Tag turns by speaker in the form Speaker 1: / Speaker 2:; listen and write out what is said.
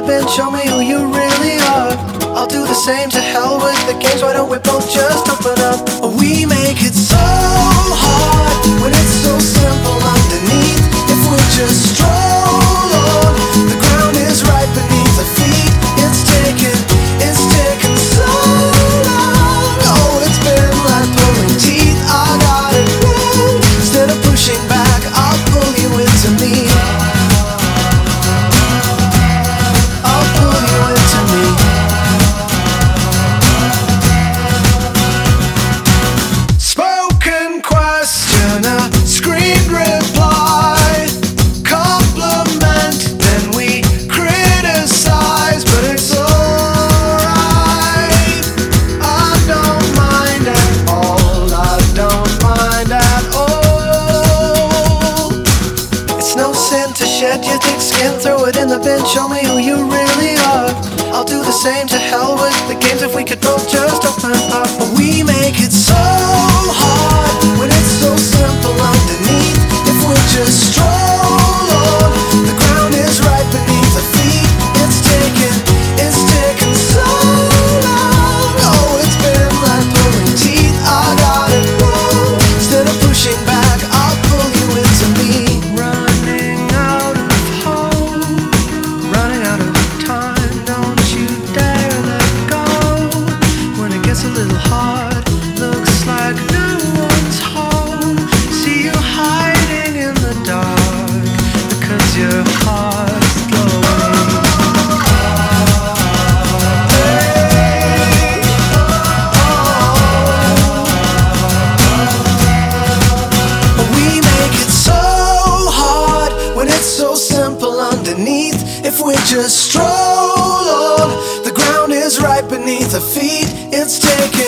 Speaker 1: bin, show me who you really are. I'll do the same, to hell with the games, why don't we both just open up? We make it so hard when it's so simple underneath. If we just stroll on, the ground is right beneath our feet. It's taken so long. Oh, it's been like pulling teeth. I got it wrong. Instead of pushing back, I'll pull you into me. I'll pull you into me. Spoken question, a screened reply. Compliment, then we criticize. But it's alright, I don't mind at all. I don't mind at all. It's no sin to shed your thick skin, throw it in the bin, show me who you really are. I'll do the same, to hell with the games, if we could both just open up. We make it so hard when it's so simple underneath. If we just stroll on, the ground is right beneath our feet. It's taken so long. Oh, it's been like pulling teeth. I got it wrong. Instead of pushing back, I'll pull you into me. Running out of hope, running out of time. Don't you dare let go. When it gets a little hard, looks like no one's home. See you hiding in the dark because your heart's glowing. Hey, oh. We make it so hard when it's so simple underneath. If we just stroll on, the ground is right beneath our feet. It's taken